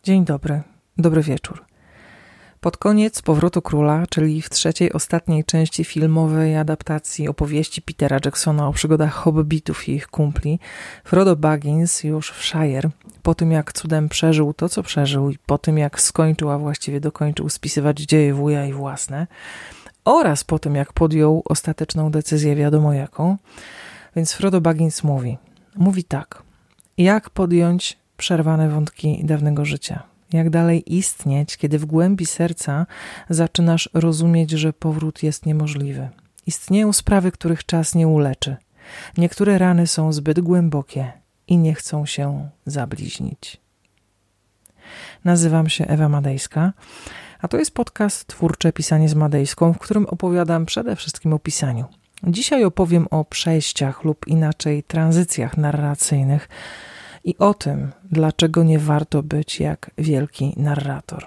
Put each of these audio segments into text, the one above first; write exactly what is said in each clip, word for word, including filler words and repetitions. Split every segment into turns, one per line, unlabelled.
Dzień dobry, dobry wieczór. Pod koniec Powrotu Króla, czyli w trzeciej, ostatniej części filmowej adaptacji opowieści Petera Jacksona o przygodach hobbitów i ich kumpli, Frodo Baggins już w Shire, po tym jak cudem przeżył to, co przeżył i po tym jak skończył, a właściwie dokończył spisywać dzieje wuja i własne, oraz po tym jak podjął ostateczną decyzję wiadomo jaką, więc Frodo Baggins mówi, mówi tak, jak podjąć przerwane wątki dawnego życia. Jak dalej istnieć, kiedy w głębi serca zaczynasz rozumieć, że powrót jest niemożliwy. Istnieją sprawy, których czas nie uleczy. Niektóre rany są zbyt głębokie i nie chcą się zabliźnić. Nazywam się Ewa Madejska, a to jest podcast Twórcze Pisanie z Madejską, w którym opowiadam przede wszystkim o pisaniu. Dzisiaj opowiem o przejściach lub inaczej tranzycjach narracyjnych, i o tym, dlaczego nie warto być jak wielki narrator.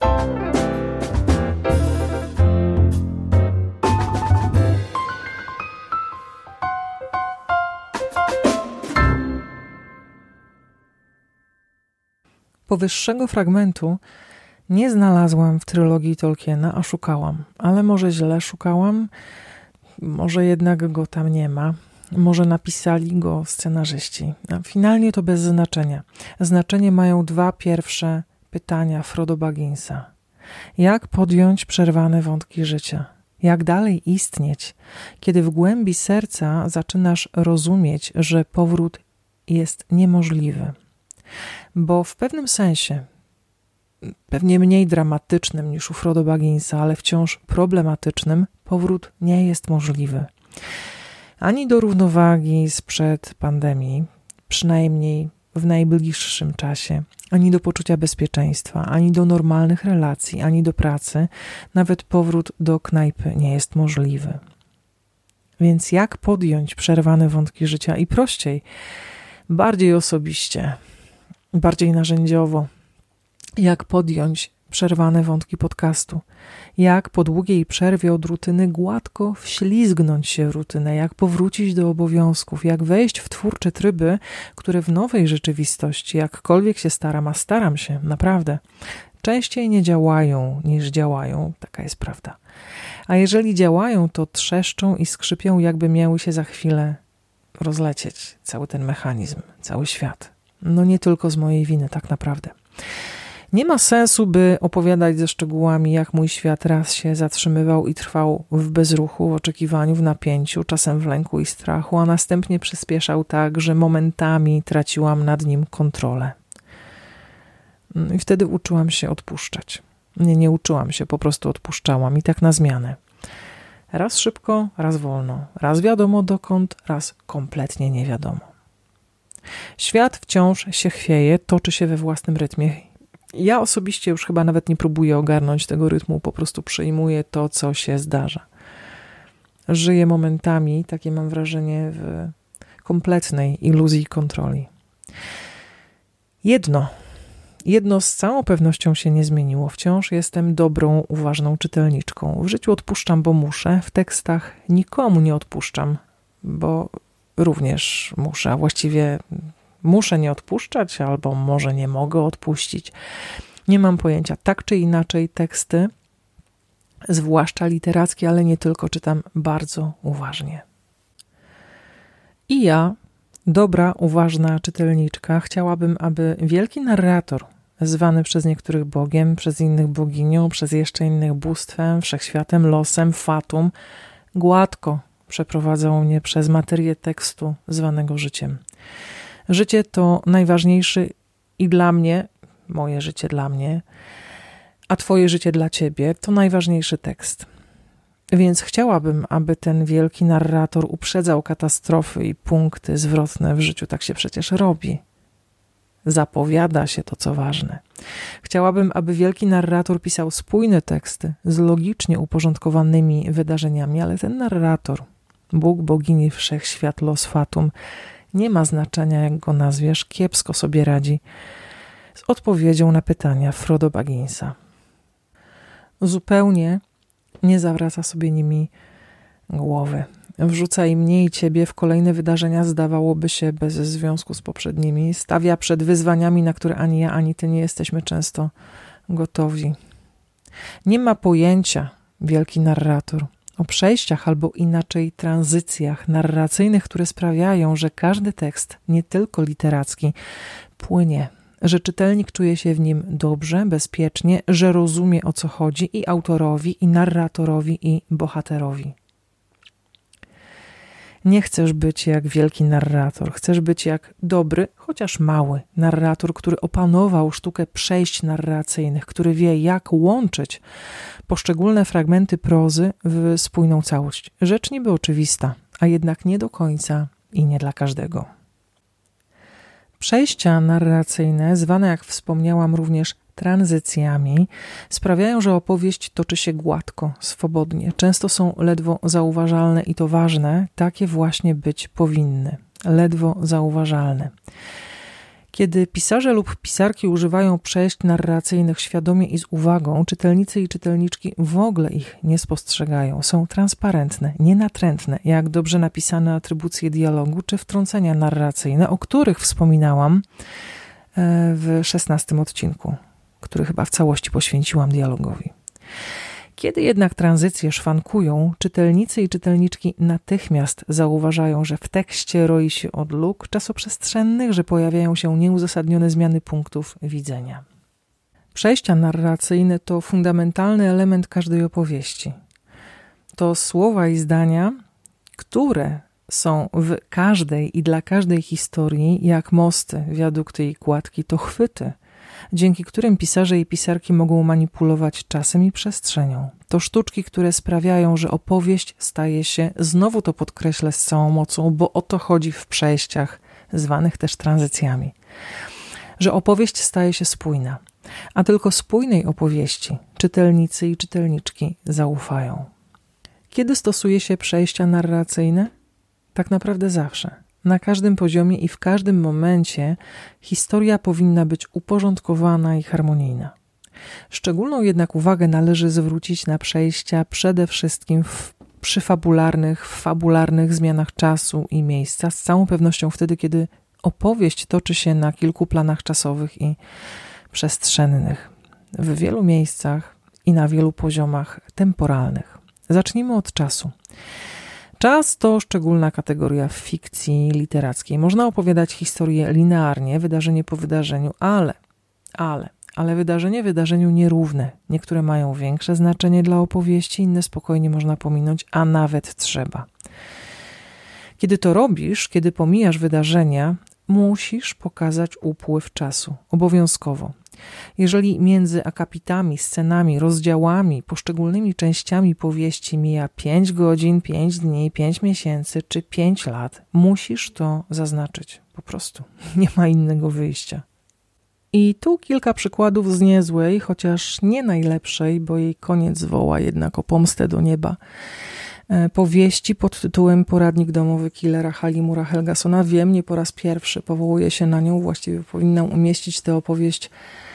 Powyższego fragmentu nie znalazłam w trylogii Tolkiena, a szukałam. Ale może źle szukałam, może jednak go tam nie ma. Może napisali go scenarzyści. Finalnie to bez znaczenia. Znaczenie mają dwa pierwsze pytania Frodo Bagginsa. Jak podjąć przerwane wątki życia? Jak dalej istnieć, kiedy w głębi serca zaczynasz rozumieć, że powrót jest niemożliwy? Bo w pewnym sensie, pewnie mniej dramatycznym niż u Frodo Bagginsa, ale wciąż problematycznym, powrót nie jest możliwy. Ani do równowagi sprzed pandemii, przynajmniej w najbliższym czasie, ani do poczucia bezpieczeństwa, ani do normalnych relacji, ani do pracy, nawet powrót do knajpy nie jest możliwy. Więc jak podjąć przerwane wątki życia i prościej, bardziej osobiście, bardziej narzędziowo, jak podjąć przerwane wątki podcastu, jak po długiej przerwie od rutyny gładko wślizgnąć się w rutynę, jak powrócić do obowiązków, jak wejść w twórcze tryby, które w nowej rzeczywistości, jakkolwiek się staram, a staram się, naprawdę, częściej nie działają niż działają, taka jest prawda. A jeżeli działają, to trzeszczą i skrzypią, jakby miały się za chwilę rozlecieć cały ten mechanizm, cały świat. No nie tylko z mojej winy, tak naprawdę. Nie ma sensu, by opowiadać ze szczegółami, jak mój świat raz się zatrzymywał i trwał w bezruchu, w oczekiwaniu, w napięciu, czasem w lęku i strachu, a następnie przyspieszał tak, że momentami traciłam nad nim kontrolę. I wtedy uczyłam się odpuszczać. Nie, nie uczyłam się, po prostu odpuszczałam i tak na zmianę. Raz szybko, raz wolno, raz wiadomo dokąd, raz kompletnie nie wiadomo. Świat wciąż się chwieje, toczy się we własnym rytmie. Ja osobiście już chyba nawet nie próbuję ogarnąć tego rytmu, po prostu przyjmuję to, co się zdarza. Żyję momentami, takie mam wrażenie, w kompletnej iluzji kontroli. Jedno, jedno z całą pewnością się nie zmieniło. Wciąż jestem dobrą, uważną czytelniczką. W życiu odpuszczam, bo muszę. W tekstach nikomu nie odpuszczam, bo również muszę, a właściwie muszę nie odpuszczać, albo może nie mogę odpuścić. Nie mam pojęcia. Tak czy inaczej teksty, zwłaszcza literackie, ale nie tylko, czytam bardzo uważnie. I ja, dobra, uważna czytelniczka, chciałabym, aby wielki narrator, zwany przez niektórych Bogiem, przez innych boginią, przez jeszcze innych bóstwem, wszechświatem, losem, fatum, gładko przeprowadzał mnie przez materię tekstu zwanego życiem. Życie to najważniejszy i dla mnie, moje życie dla mnie, a twoje życie dla ciebie to najważniejszy tekst. Więc chciałabym, aby ten wielki narrator uprzedzał katastrofy i punkty zwrotne w życiu. Tak się przecież robi. Zapowiada się to, co ważne. Chciałabym, aby wielki narrator pisał spójne teksty z logicznie uporządkowanymi wydarzeniami, ale ten narrator, Bóg, bogini, wszechświat, los, fatum, nie ma znaczenia, jak go nazwiesz, kiepsko sobie radzi z odpowiedzią na pytania Frodo Bagginsa. Zupełnie nie zawraca sobie nimi głowy. wrzuca im mnie i ciebie w kolejne wydarzenia, zdawałoby się bez związku z poprzednimi, stawia przed wyzwaniami, na które ani ja, ani ty nie jesteśmy często gotowi. Nie ma pojęcia, wielki narrator, o przejściach albo inaczej tranzycjach narracyjnych, które sprawiają, że każdy tekst, nie tylko literacki, płynie, że czytelnik czuje się w nim dobrze, bezpiecznie, że rozumie, o co chodzi i autorowi, i narratorowi, i bohaterowi. Nie chcesz być jak wielki narrator, chcesz być jak dobry, chociaż mały narrator, który opanował sztukę przejść narracyjnych, który wie, jak łączyć poszczególne fragmenty prozy w spójną całość. Rzecz niby oczywista, a jednak nie do końca i nie dla każdego. Przejścia narracyjne, zwane jak wspomniałam również tranzycjami, sprawiają, że opowieść toczy się gładko, swobodnie. Często są ledwo zauważalne i to ważne, takie właśnie być powinny. Ledwo zauważalne. Kiedy pisarze lub pisarki używają przejść narracyjnych świadomie i z uwagą, czytelnicy i czytelniczki w ogóle ich nie spostrzegają. Są transparentne, nienatrętne, jak dobrze napisane atrybucje dialogu czy wtrącenia narracyjne, o których wspominałam w szesnastym odcinku, który chyba w całości poświęciłam dialogowi. Kiedy jednak tranzycje szwankują, czytelnicy i czytelniczki natychmiast zauważają, że w tekście roi się od luk czasoprzestrzennych, że pojawiają się nieuzasadnione zmiany punktów widzenia. Przejścia narracyjne to fundamentalny element każdej opowieści. To słowa i zdania, które są w każdej i dla każdej historii jak mosty, wiadukty i kładki, to chwyty, dzięki którym pisarze i pisarki mogą manipulować czasem i przestrzenią. To sztuczki, które sprawiają, że opowieść staje się, znowu to podkreślę z całą mocą, bo o to chodzi w przejściach, zwanych też tranzycjami, że opowieść staje się spójna, a tylko spójnej opowieści czytelnicy i czytelniczki zaufają. Kiedy stosuje się przejścia narracyjne? Tak naprawdę zawsze. Na każdym poziomie i w każdym momencie historia powinna być uporządkowana i harmonijna. Szczególną jednak uwagę należy zwrócić na przejścia przede wszystkim w przyfabularnych, w fabularnych zmianach czasu i miejsca, z całą pewnością wtedy, kiedy opowieść toczy się na kilku planach czasowych i przestrzennych, w wielu miejscach i na wielu poziomach temporalnych. Zacznijmy od czasu. Czas to szczególna kategoria w fikcji literackiej. Można opowiadać historię linearnie, wydarzenie po wydarzeniu, ale, ale, ale wydarzenie wydarzeniu nierówne. Niektóre mają większe znaczenie dla opowieści, inne spokojnie można pominąć, a nawet trzeba. Kiedy to robisz, kiedy pomijasz wydarzenia, musisz pokazać upływ czasu, obowiązkowo. Jeżeli między akapitami, scenami, rozdziałami, poszczególnymi częściami powieści mija pięć godzin, pięć dni, pięć miesięcy czy pięć lat, musisz to zaznaczyć. Po prostu. Nie ma innego wyjścia. I tu kilka przykładów z niezłej, chociaż nie najlepszej, bo jej koniec woła jednak o pomstę do nieba, powieści pod tytułem Poradnik domowy killera Halimura Helgasona. Wiem, nie po raz pierwszy powołuję się na nią. Właściwie powinnam umieścić tę opowieść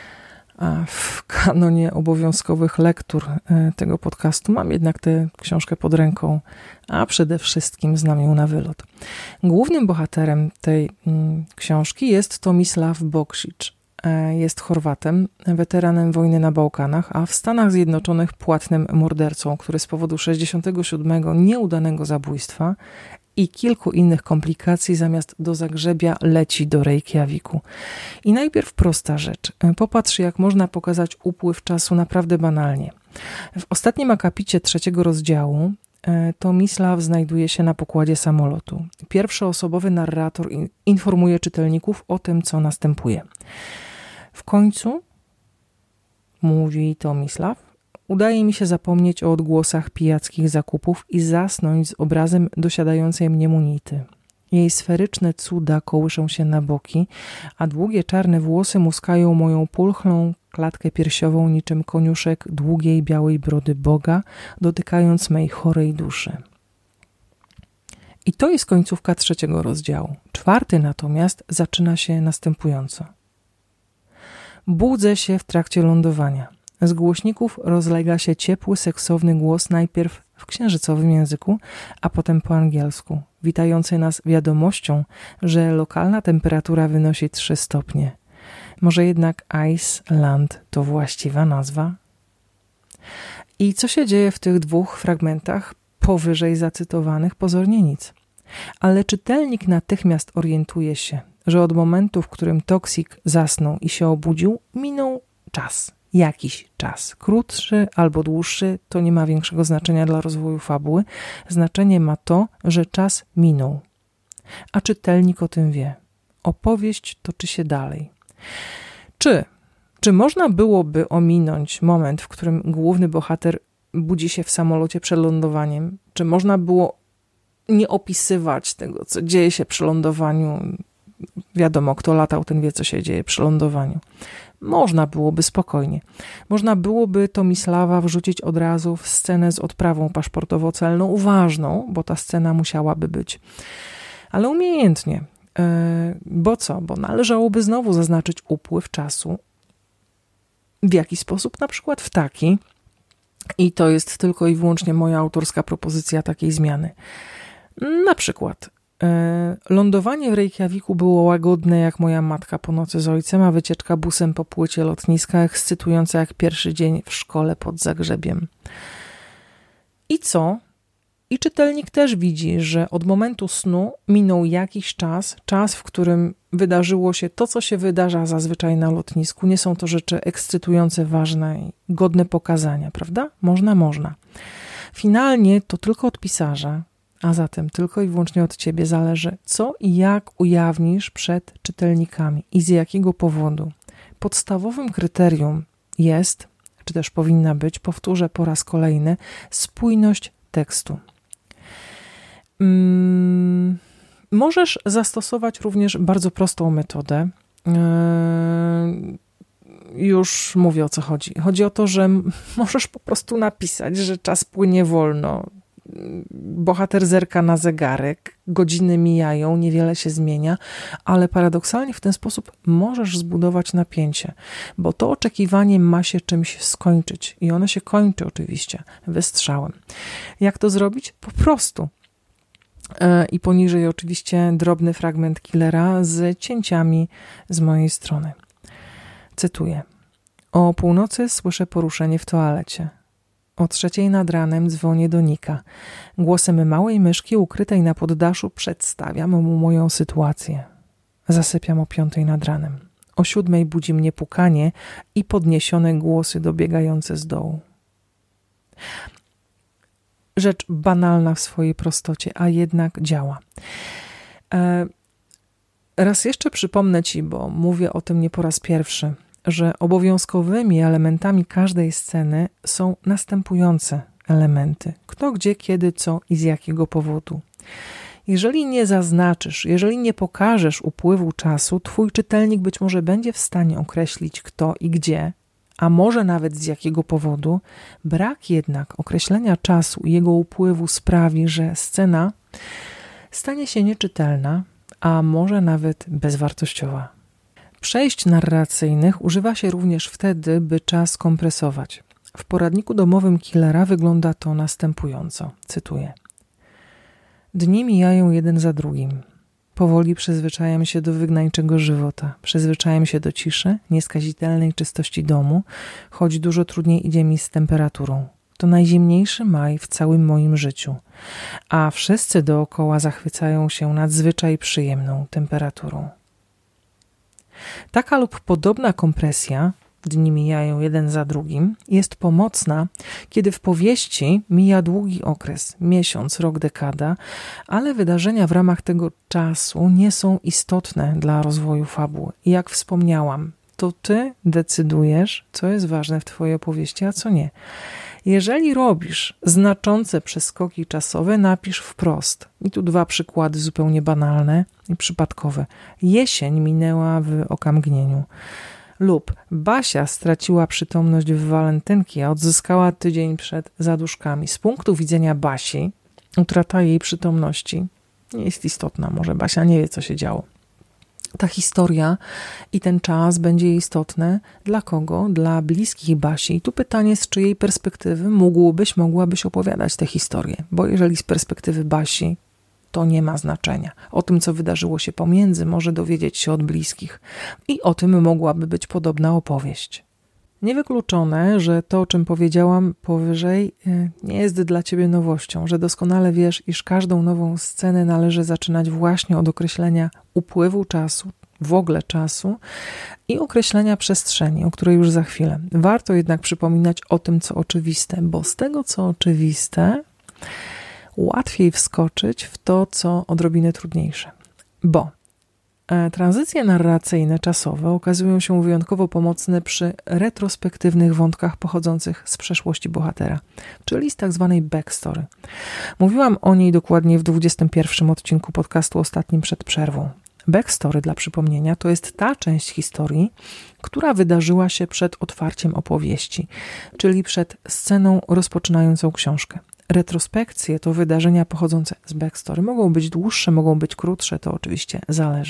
w kanonie obowiązkowych lektur tego podcastu. Mam jednak tę książkę pod ręką, a przede wszystkim znam ją na wylot. Głównym bohaterem tej książki jest Tomisław Boksic. Jest Chorwatem, weteranem wojny na Bałkanach, a w Stanach Zjednoczonych płatnym mordercą, który z powodu sześćdziesiątego siódmego nieudanego zabójstwa i kilku innych komplikacji zamiast do Zagrzebia leci do Reykjaviku. I najpierw prosta rzecz. Popatrz, jak można pokazać upływ czasu naprawdę banalnie. W ostatnim akapicie trzeciego rozdziału Tomisław znajduje się na pokładzie samolotu. Pierwszoosobowy narrator informuje czytelników o tym, co następuje. W końcu, mówi Tomisław, udaje mi się zapomnieć o odgłosach pijackich zakupów i zasnąć z obrazem dosiadającej mnie Munity. Jej sferyczne cuda kołyszą się na boki, a długie czarne włosy muskają moją pulchlą klatkę piersiową niczym koniuszek długiej białej brody Boga, dotykając mej chorej duszy. I to jest końcówka trzeciego rozdziału. Czwarty natomiast zaczyna się następująco. Budzę się w trakcie lądowania. Z głośników rozlega się ciepły, seksowny głos najpierw w księżycowym języku, a potem po angielsku, witający nas wiadomością, że lokalna temperatura wynosi trzy stopnie. Może jednak Iceland to właściwa nazwa? I co się dzieje w tych dwóch fragmentach powyżej zacytowanych? Pozornie nic. Ale czytelnik natychmiast orientuje się, że od momentu, w którym Toksik zasnął i się obudził, minął czas. Jakiś czas. Krótszy albo dłuższy, to nie ma większego znaczenia dla rozwoju fabuły. Znaczenie ma to, że czas minął. A czytelnik o tym wie. Opowieść toczy się dalej. Czy, czy można byłoby ominąć moment, w którym główny bohater budzi się w samolocie przed lądowaniem? Czy można było nie opisywać tego, co dzieje się przy lądowaniu? Wiadomo, kto latał, ten wie, co się dzieje przy lądowaniu. Można byłoby spokojnie. Można byłoby Tomislawa wrzucić od razu w scenę z odprawą paszportowo-celną, ważną, bo ta scena musiałaby być. Ale umiejętnie. Bo co? Bo należałoby znowu zaznaczyć upływ czasu. W jaki sposób? Na przykład w taki, i to jest tylko i wyłącznie moja autorska propozycja takiej zmiany. Na przykład lądowanie w Reykjaviku było łagodne jak moja matka po nocy z ojcem, a wycieczka busem po płycie lotniska ekscytująca jak pierwszy dzień w szkole pod Zagrzebiem. I co? I czytelnik też widzi, że od momentu snu minął jakiś czas, czas, w którym wydarzyło się to, co się wydarza zazwyczaj na lotnisku. Nie są to rzeczy ekscytujące, ważne i godne pokazania, prawda? Można, można. Finalnie to tylko od pisarza, a zatem tylko i wyłącznie od ciebie zależy, co i jak ujawnisz przed czytelnikami i z jakiego powodu. Podstawowym kryterium jest, czy też powinna być, powtórzę po raz kolejny, spójność tekstu. Hmm, możesz zastosować również bardzo prostą metodę. Yy, już mówię, o co chodzi. Chodzi o to, że możesz po prostu napisać, że czas płynie wolno. Bohater zerka na zegarek, godziny mijają, niewiele się zmienia, ale paradoksalnie w ten sposób możesz zbudować napięcie, bo to oczekiwanie ma się czymś skończyć i ono się kończy oczywiście wystrzałem. Jak to zrobić? Po prostu. I poniżej oczywiście drobny fragment killera z cięciami z mojej strony. Cytuję. O północy słyszę poruszenie w toalecie. O trzeciej nad ranem dzwonię do Nika. Głosem małej myszki ukrytej na poddaszu przedstawiam mu moją sytuację. Zasypiam o piątej nad ranem. O siódmej budzi mnie pukanie i podniesione głosy dobiegające z dołu. Rzecz banalna w swojej prostocie, a jednak działa. E, raz jeszcze przypomnę ci, bo mówię o tym nie po raz pierwszy, że obowiązkowymi elementami każdej sceny są następujące elementy. Kto, gdzie, kiedy, co i z jakiego powodu. Jeżeli nie zaznaczysz, jeżeli nie pokażesz upływu czasu, twój czytelnik być może będzie w stanie określić kto i gdzie, a może nawet z jakiego powodu. Brak jednak określenia czasu i jego upływu sprawi, że scena stanie się nieczytelna, a może nawet bezwartościowa. Przejść narracyjnych używa się również wtedy, by czas kompresować. W poradniku domowym killera wygląda to następująco. Cytuję. Dni mijają jeden za drugim. Powoli przyzwyczajam się do wygnańczego żywota. Przyzwyczajam się do ciszy, nieskazitelnej czystości domu, choć dużo trudniej idzie mi z temperaturą. To najzimniejszy maj w całym moim życiu, a wszyscy dookoła zachwycają się nadzwyczaj przyjemną temperaturą. Taka lub podobna kompresja, dni mijają jeden za drugim, jest pomocna, kiedy w powieści mija długi okres, miesiąc, rok, dekada, ale wydarzenia w ramach tego czasu nie są istotne dla rozwoju fabuły. I jak wspomniałam, to ty decydujesz, co jest ważne w twojej opowieści, a co nie. Jeżeli robisz znaczące przeskoki czasowe, napisz wprost. I tu dwa przykłady zupełnie banalne i przypadkowe. Jesień minęła w okamgnieniu. Lub Basia straciła przytomność w walentynki, a odzyskała tydzień przed zaduszkami. Z punktu widzenia Basi utrata jej przytomności nie jest istotna. Może Basia nie wie, co się działo. ta historia i ten czas będzie istotny dla kogo? Dla bliskich Basi. I tu pytanie, z czyjej perspektywy mógłbyś, mogłabyś opowiadać tę historię. Bo jeżeli z perspektywy Basi, to nie ma znaczenia. O tym, co wydarzyło się pomiędzy, może dowiedzieć się od bliskich. I o tym mogłaby być podobna opowieść. Niewykluczone, że to, o czym powiedziałam powyżej, nie jest dla ciebie nowością, że doskonale wiesz, iż każdą nową scenę należy zaczynać właśnie od określenia upływu czasu, w ogóle czasu i określenia przestrzeni, o której już za chwilę. Warto jednak przypominać o tym, co oczywiste, bo z tego, co oczywiste, łatwiej wskoczyć w to, co odrobinę trudniejsze. Bo tranzycje narracyjne czasowe okazują się wyjątkowo pomocne przy retrospektywnych wątkach pochodzących z przeszłości bohatera, czyli z tak zwanej backstory. Mówiłam o niej dokładnie w dwudziestym pierwszym odcinku podcastu ostatnim przed przerwą. Backstory, dla przypomnienia, to jest ta część historii, która wydarzyła się przed otwarciem opowieści, czyli przed sceną rozpoczynającą książkę. Retrospekcje to wydarzenia pochodzące z backstory. Mogą być dłuższe, mogą być krótsze, to oczywiście zależy.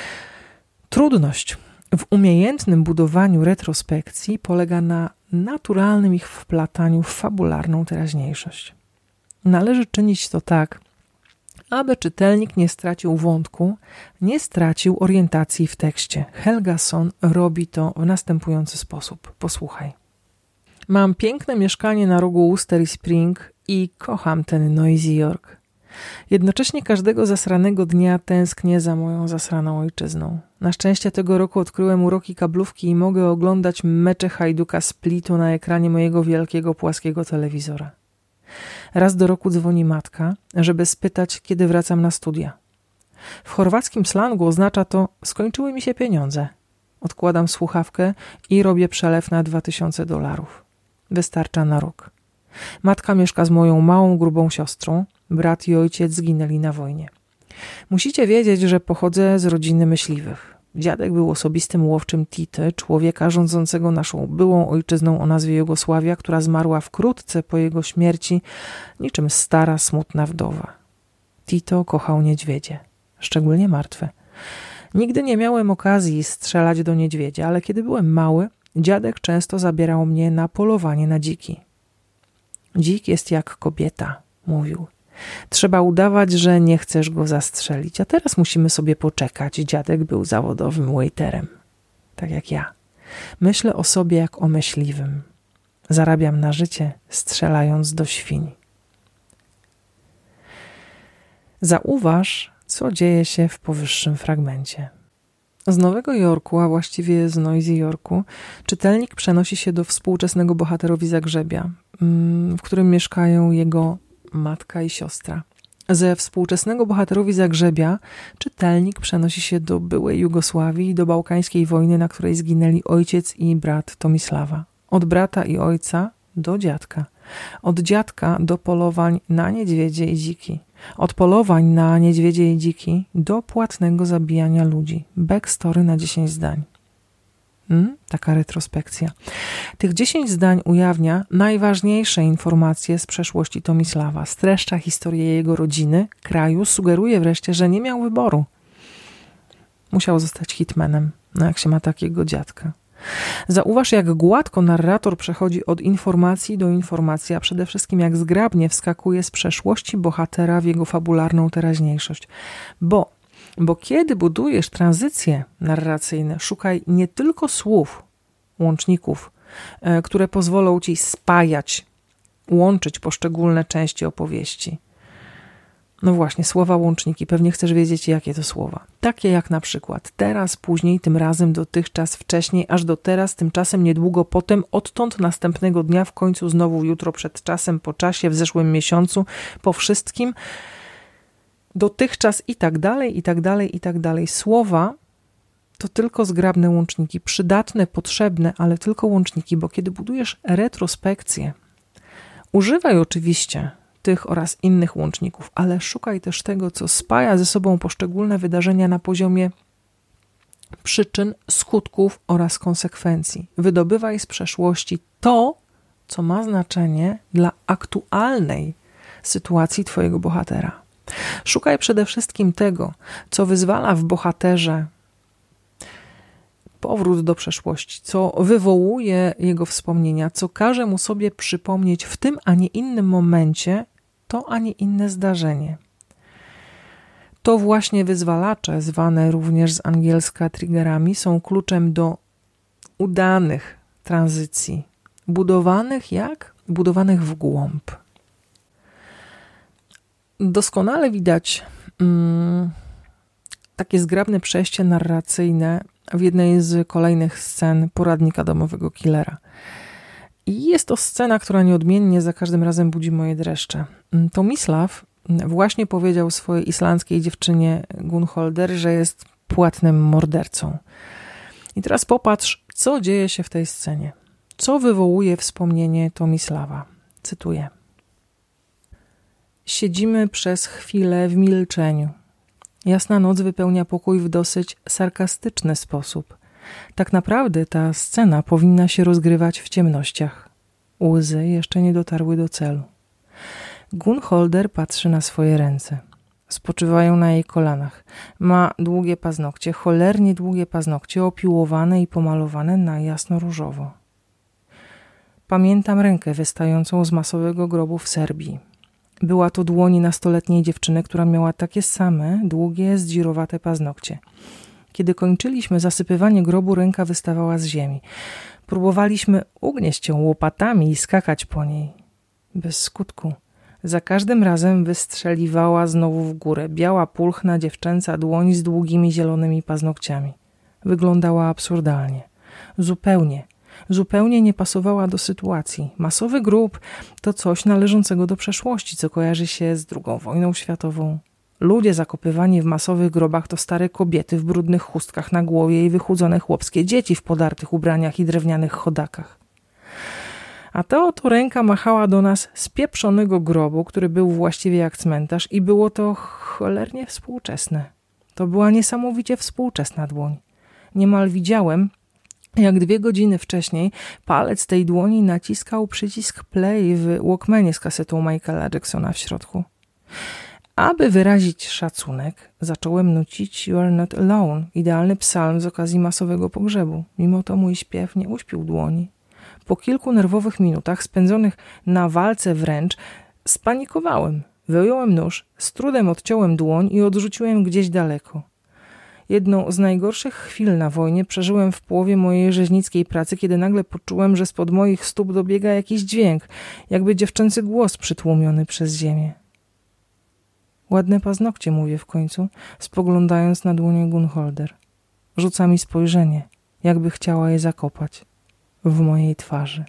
Trudność w umiejętnym budowaniu retrospekcji polega na naturalnym ich wplataniu w fabularną teraźniejszość. Należy czynić to tak, aby czytelnik nie stracił wątku, nie stracił orientacji w tekście. Helgason robi to w następujący sposób. Posłuchaj. Mam piękne mieszkanie na rogu Wooster i Spring i kocham ten Noisy York. Jednocześnie każdego zasranego dnia tęsknię za moją zasraną ojczyzną. Na szczęście tego roku odkryłem uroki kablówki i mogę oglądać mecze Hajduka Splitu na ekranie mojego wielkiego płaskiego telewizora. Raz do roku dzwoni matka, żeby spytać, kiedy wracam na studia. W chorwackim slangu oznacza to skończyły mi się pieniądze. Odkładam słuchawkę i robię przelew na dwa tysiące dolarów. Wystarcza na rok. Matka mieszka z moją małą, grubą siostrą. Brat i ojciec zginęli na wojnie. Musicie wiedzieć, że pochodzę z rodziny myśliwych. Dziadek był osobistym łowczym Tity, człowieka rządzącego naszą byłą ojczyzną o nazwie Jugosławia, która zmarła wkrótce po jego śmierci, niczym stara, smutna wdowa. Tito kochał niedźwiedzie, szczególnie martwe. Nigdy nie miałem okazji strzelać do niedźwiedzia, ale kiedy byłem mały, dziadek często zabierał mnie na polowanie na dziki. Dzik jest jak kobieta, mówił. Trzeba udawać, że nie chcesz go zastrzelić, a teraz musimy sobie poczekać. Dziadek był zawodowym waiterem, tak jak ja. Myślę o sobie jak o myśliwym. Zarabiam na życie, strzelając do świń. Zauważ, co dzieje się w powyższym fragmencie. Z Nowego Jorku, a właściwie z Noisy Yorku, czytelnik przenosi się do współczesnego bohaterowi Zagrzebia, w którym mieszkają jego matka i siostra. Ze współczesnego bohaterowi Zagrzebia czytelnik przenosi się do byłej Jugosławii i do bałkańskiej wojny, na której zginęli ojciec i brat Tomisława. Od brata i ojca do dziadka. Od dziadka do polowań na niedźwiedzie i dziki. Od polowań na niedźwiedzie i dziki do płatnego zabijania ludzi. Backstory na dziesięć zdań. Hmm? Taka retrospekcja. Tych dziesięć zdań ujawnia najważniejsze informacje z przeszłości Tomisława. Streszcza historię jego rodziny, kraju, sugeruje wreszcie, że nie miał wyboru. Musiał zostać hitmanem, no jak się ma takiego dziadka. Zauważ, jak gładko narrator przechodzi od informacji do informacji, a przede wszystkim jak zgrabnie wskakuje z przeszłości bohatera w jego fabularną teraźniejszość. Bo, bo kiedy budujesz tranzycje narracyjne, szukaj nie tylko słów, łączników, e, które pozwolą ci spajać, łączyć poszczególne części opowieści. No właśnie, słowa łączniki. Pewnie chcesz wiedzieć, jakie to słowa. Takie jak na przykład teraz, później, tym razem, dotychczas, wcześniej, aż do teraz, tymczasem, niedługo potem, odtąd, następnego dnia, w końcu, znowu, jutro, przed czasem, po czasie, w zeszłym miesiącu, po wszystkim, dotychczas i tak dalej, i tak dalej, i tak dalej. Słowa to tylko zgrabne łączniki, przydatne, potrzebne, ale tylko łączniki, bo kiedy budujesz retrospekcję, używaj oczywiście tych oraz innych łączników, ale szukaj też tego, co spaja ze sobą poszczególne wydarzenia na poziomie przyczyn, skutków oraz konsekwencji. Wydobywaj z przeszłości to, co ma znaczenie dla aktualnej sytuacji twojego bohatera. Szukaj przede wszystkim tego, co wyzwala w bohaterze powrót do przeszłości, co wywołuje jego wspomnienia, co każe mu sobie przypomnieć w tym, a nie innym momencie to, a nie inne zdarzenie. To właśnie wyzwalacze, zwane również z angielska triggerami, są kluczem do udanych tranzycji, budowanych jak? Budowanych w głąb. Doskonale widać mm, takie zgrabne przejście narracyjne w jednej z kolejnych scen poradnika domowego killera. I jest to scena, która nieodmiennie za każdym razem budzi moje dreszcze. Tomislav właśnie powiedział swojej islandzkiej dziewczynie Gunnholder, że jest płatnym mordercą. I teraz popatrz, co dzieje się w tej scenie. Co wywołuje wspomnienie Tomislava. Cytuję. Siedzimy przez chwilę w milczeniu. Jasna noc wypełnia pokój w dosyć sarkastyczny sposób. Tak naprawdę ta scena powinna się rozgrywać w ciemnościach. Łzy jeszcze nie dotarły do celu. Gunnholder patrzy na swoje ręce. Spoczywają na jej kolanach. Ma długie paznokcie, cholernie długie paznokcie, opiłowane i pomalowane na jasno-różowo. Pamiętam rękę wystającą z masowego grobu w Serbii. Była to dłoń nastoletniej dziewczyny, która miała takie same, długie, zdzirowate paznokcie. Kiedy kończyliśmy zasypywanie grobu, ręka wystawała z ziemi. Próbowaliśmy ugnieść ją łopatami i skakać po niej. Bez skutku. Za każdym razem wystrzeliwała znowu w górę. Biała, pulchna, dziewczęca dłoń z długimi, zielonymi paznokciami. Wyglądała absurdalnie. Zupełnie, zupełnie nie pasowała do sytuacji. Masowy grób to coś należącego do przeszłości, co kojarzy się z drugą wojną światową. Ludzie zakopywani w masowych grobach to stare kobiety w brudnych chustkach na głowie i wychudzone chłopskie dzieci w podartych ubraniach i drewnianych chodakach. A ta oto ręka machała do nas z pieprzonego grobu, który był właściwie jak cmentarz i było to cholernie współczesne. To była niesamowicie współczesna dłoń. Niemal widziałem, jak dwie godziny wcześniej palec tej dłoni naciskał przycisk play w Walkmanie z kasetą Michaela Jacksona w środku. Aby wyrazić szacunek, zacząłem nucić You Are Not Alone, idealny psalm z okazji masowego pogrzebu. Mimo to mój śpiew nie uśpił dłoni. Po kilku nerwowych minutach spędzonych na walce wręcz spanikowałem. Wyjąłem nóż, z trudem odciąłem dłoń i odrzuciłem gdzieś daleko. Jedną z najgorszych chwil na wojnie przeżyłem w połowie mojej rzeźnickiej pracy, kiedy nagle poczułem, że spod moich stóp dobiega jakiś dźwięk, jakby dziewczęcy głos przytłumiony przez ziemię. Ładne paznokcie, mówię w końcu, spoglądając na dłonie Gunnholder. Rzuca mi spojrzenie, jakby chciała je zakopać w mojej twarzy.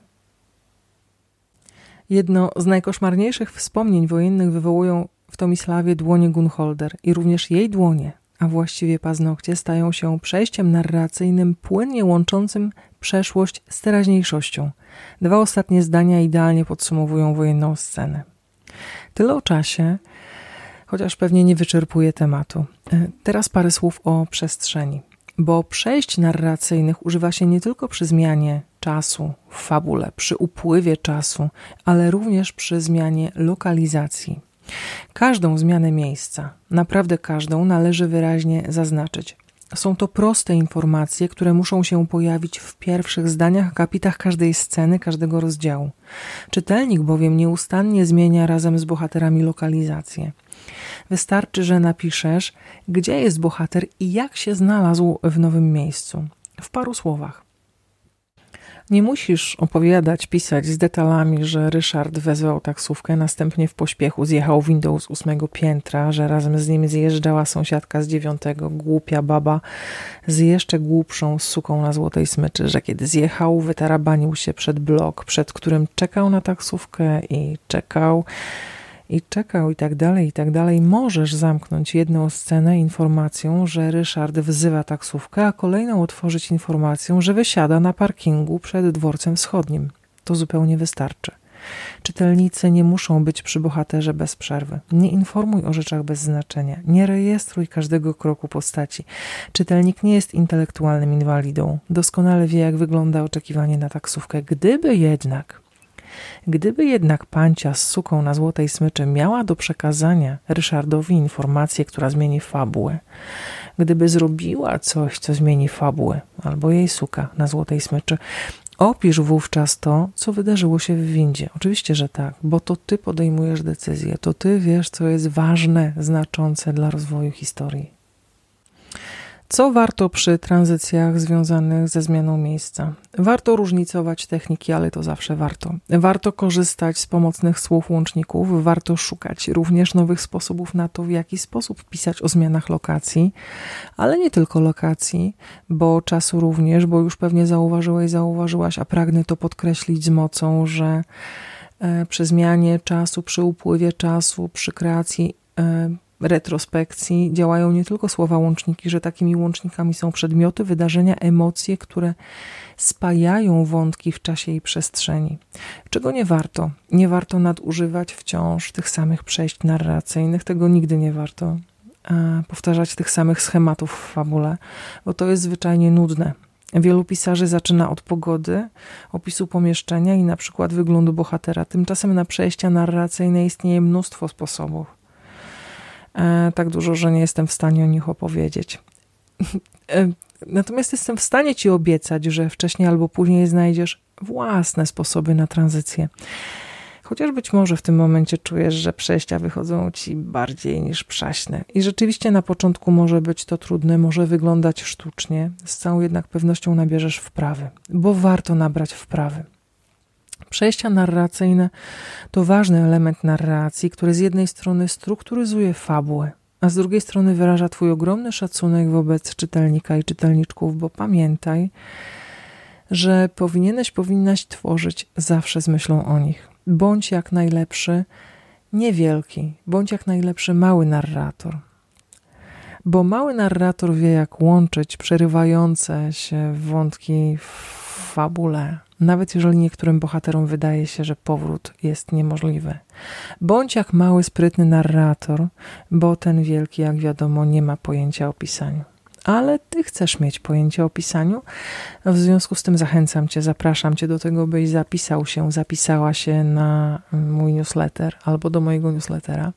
Jedno z najkoszmarniejszych wspomnień wojennych wywołują w Tomislawie dłonie Gunnholder i również jej dłonie, a właściwie paznokcie, stają się przejściem narracyjnym płynnie łączącym przeszłość z teraźniejszością. Dwa ostatnie zdania idealnie podsumowują wojenną scenę. Tyle o czasie, chociaż pewnie nie wyczerpuje tematu. Teraz parę słów o przestrzeni, bo przejść narracyjnych używa się nie tylko przy zmianie czasu w fabule, przy upływie czasu, ale również przy zmianie lokalizacji. Każdą zmianę miejsca, naprawdę każdą, należy wyraźnie zaznaczyć. Są to proste informacje, które muszą się pojawić w pierwszych zdaniach, akapitach każdej sceny, każdego rozdziału. Czytelnik bowiem nieustannie zmienia razem z bohaterami lokalizację. Wystarczy, że napiszesz, gdzie jest bohater i jak się znalazł w nowym miejscu. W paru słowach. Nie musisz opowiadać, pisać z detalami, że Ryszard wezwał taksówkę, następnie w pośpiechu zjechał windą z ósmego piętra, że razem z nim zjeżdżała sąsiadka z dziewiątego, głupia baba z jeszcze głupszą suką na złotej smyczy, że kiedy zjechał, wytarabanił się przed blok, przed którym czekał na taksówkę i czekał i czekał i tak dalej, i tak dalej. Możesz zamknąć jedną scenę informacją, że Ryszard wzywa taksówkę, a kolejną otworzyć informacją, że wysiada na parkingu przed dworcem wschodnim. To zupełnie wystarczy. Czytelnicy nie muszą być przy bohaterze bez przerwy. Nie informuj o rzeczach bez znaczenia. Nie rejestruj każdego kroku postaci. Czytelnik nie jest intelektualnym inwalidą. Doskonale wie, jak wygląda oczekiwanie na taksówkę. Gdyby jednak Gdyby jednak pancia z suką na złotej smyczy miała do przekazania Ryszardowi informację, która zmieni fabułę, gdyby zrobiła coś, co zmieni fabułę, albo jej suka na złotej smyczy, opisz wówczas to, co wydarzyło się w windzie. Oczywiście, że tak, bo to ty podejmujesz decyzję, to ty wiesz, co jest ważne, znaczące dla rozwoju historii. Co warto przy tranzycjach związanych ze zmianą miejsca? Warto różnicować techniki, ale to zawsze warto. Warto korzystać z pomocnych słów łączników, warto szukać również nowych sposobów na to, w jaki sposób pisać o zmianach lokacji, ale nie tylko lokacji, bo czasu również, bo już pewnie zauważyłeś, zauważyłaś, a pragnę to podkreślić z mocą, że przy zmianie czasu, przy upływie czasu, przy kreacji retrospekcji działają nie tylko słowa łączniki, że takimi łącznikami są przedmioty, wydarzenia, emocje, które spajają wątki w czasie i przestrzeni. Czego nie warto? Nie warto nadużywać wciąż tych samych przejść narracyjnych, tego nigdy nie warto powtarzać tych samych schematów w fabule, bo to jest zwyczajnie nudne. Wielu pisarzy zaczyna od pogody, opisu pomieszczenia i na przykład wyglądu bohatera. Tymczasem na przejścia narracyjne istnieje mnóstwo sposobów. Tak dużo, że nie jestem w stanie o nich opowiedzieć. Natomiast jestem w stanie ci obiecać, że wcześniej albo później znajdziesz własne sposoby na tranzycję. Chociaż być może w tym momencie czujesz, że przejścia wychodzą ci bardziej niż przaśne. I rzeczywiście na początku może być to trudne, może wyglądać sztucznie. Z całą jednak pewnością nabierzesz wprawy, bo warto nabrać wprawy. Przejścia narracyjne to ważny element narracji, który z jednej strony strukturyzuje fabułę, a z drugiej strony wyraża twój ogromny szacunek wobec czytelnika i czytelniczków, bo pamiętaj, że powinieneś, powinnaś tworzyć zawsze z myślą o nich. Bądź jak najlepszy, niewielki, bądź jak najlepszy mały narrator. Bo mały narrator wie, jak łączyć przerywające się wątki w fabule, nawet jeżeli niektórym bohaterom wydaje się, że powrót jest niemożliwy. Bądź jak mały, sprytny narrator, bo ten wielki, jak wiadomo, nie ma pojęcia o pisaniu. Ale ty chcesz mieć pojęcie o pisaniu, w związku z tym zachęcam cię, zapraszam cię do tego, byś zapisał się, zapisała się na mój newsletter albo do mojego newslettera.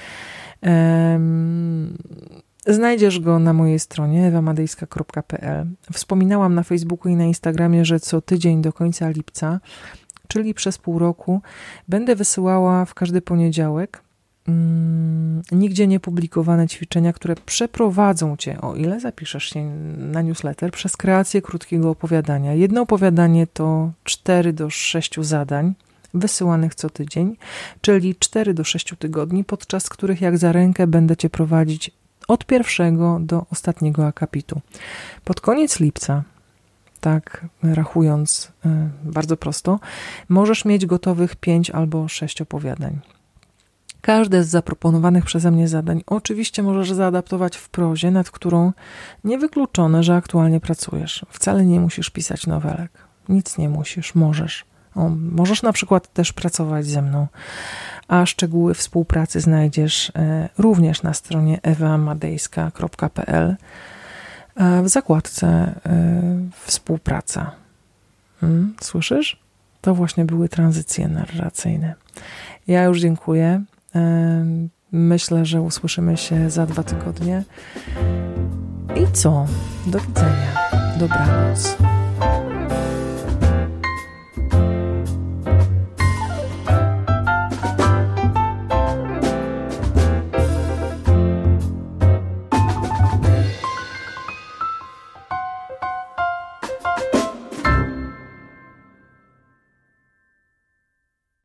Um, Znajdziesz go na mojej stronie ewa madejska kropka p l. Wspominałam na Facebooku i na Instagramie, że co tydzień do końca lipca, czyli przez pół roku, będę wysyłała w każdy poniedziałek mm, nigdzie niepublikowane ćwiczenia, które przeprowadzą cię, o ile zapiszesz się na newsletter, przez kreację krótkiego opowiadania. Jedno opowiadanie to cztery do sześciu zadań wysyłanych co tydzień, czyli cztery do sześciu tygodni, podczas których jak za rękę będę cię prowadzić od pierwszego do ostatniego akapitu. Pod koniec lipca, tak rachując y, bardzo prosto, możesz mieć gotowych pięć albo sześć opowiadań. Każde z zaproponowanych przeze mnie zadań oczywiście możesz zaadaptować w prozie, nad którą niewykluczone, że aktualnie pracujesz. Wcale nie musisz pisać nowelek. Nic nie musisz, możesz. O, możesz na przykład też pracować ze mną, a szczegóły współpracy znajdziesz e, również na stronie ewa madejska kropka p l w zakładce e, współpraca. Hmm, słyszysz? To właśnie były tranzycje narracyjne. Ja już dziękuję. E, myślę, że usłyszymy się za dwa tygodnie. I co? Do widzenia. Dobranoc.